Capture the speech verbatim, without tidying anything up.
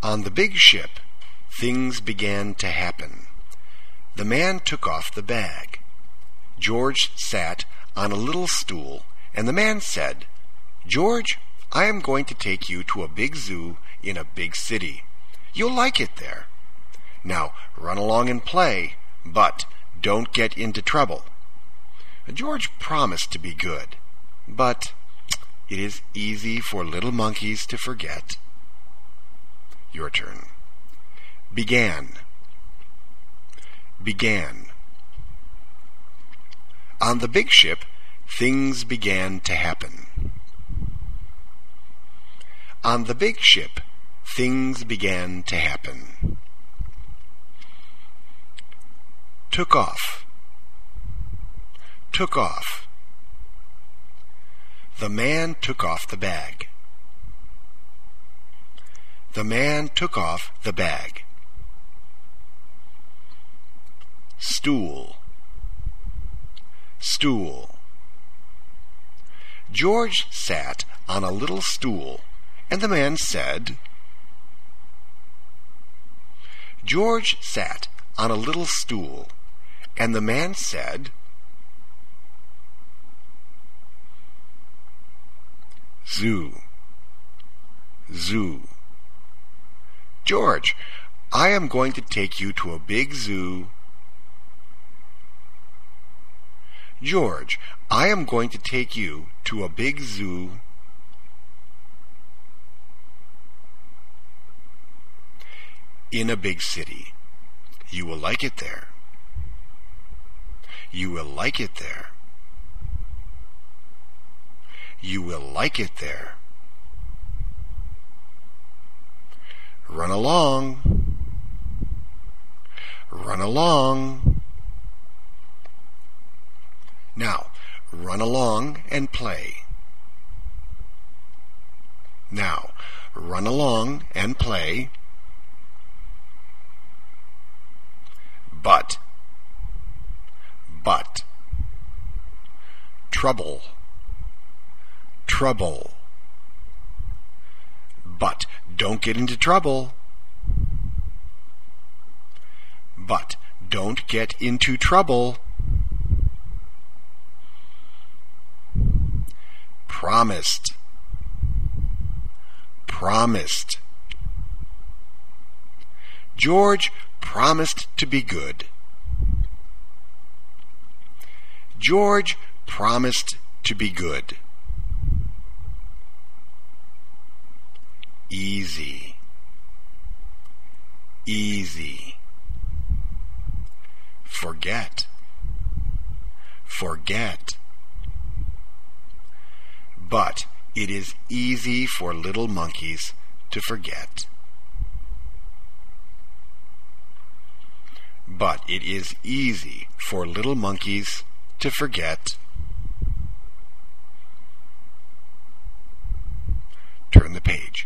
On the big ship, things began to happen. The man took off the bag. George sat on a little stool, and the man said, "George, I am going to take you to a big zoo in a big city. You'll like it there. Now run along and play, but don't get into trouble." George promised to be good, but it is easy for little monkeys to forget. Your turn. Began. Began. On the big ship, things began to happen. On the big ship, things began to happen. Took off. Took off. The man took off the bag. The man took off the bag. Stool. Stool. George sat on a little stool, and the man said, George sat on a little stool, and the man said, Zoo. Zoo. George, I am going to take you to a big zoo. George, I am going to take you to a big zoo. In a big city. You will like it there. You will like it there. You will like it there. Run along. Run along. Now, run along and play. Now, run along and play. But, but, trouble, trouble. But don't get into trouble. But don't get into trouble. Promised, promised. George promised to be good. George promised to be good. Easy, easy. Forget, forget. But it is easy for little monkeys to forget. But it is easy for little monkeys to forget. Turn the page.